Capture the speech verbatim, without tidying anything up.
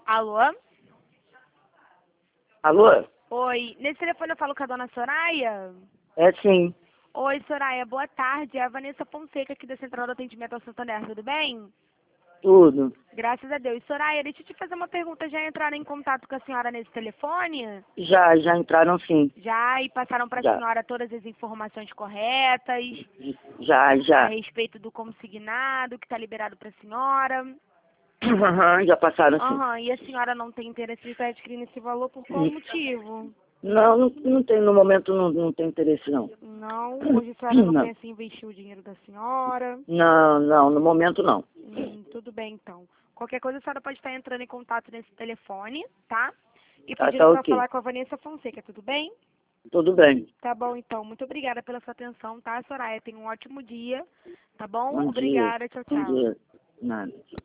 Alô? Alô? Oi, nesse telefone eu falo com a dona Soraya? É sim. Oi, Soraya, boa tarde. É a Vanessa Fonseca aqui da Central do Atendimento ao Santander, tudo bem? Tudo. Graças a Deus. Soraya, deixa eu te fazer uma pergunta. Já entraram em contato com a senhora nesse telefone? Já, já entraram sim. Já, e passaram para a Já. senhora todas as informações corretas Já, a já. respeito do consignado que está liberado para a senhora? Aham, já passaram sim. Aham, e a senhora não tem interesse de estar adquirindo esse valor por qual motivo? Não, não, não tem, no momento não, não tem interesse não. Não, hoje a senhora não Não. pensa em investir o dinheiro da senhora? Não, não, no momento não. Hum, tudo bem, então. Qualquer coisa, a senhora pode estar entrando em contato nesse telefone, tá? E Tá, pedindo tá para ok. falar com a Vanessa Fonseca, tudo bem? Tudo bem. Tá bom, então. Muito obrigada pela sua atenção, tá, Soraya? Tenha um ótimo dia, tá bom? Bom dia. Obrigada, tchau, Bom tchau. dia. Nada.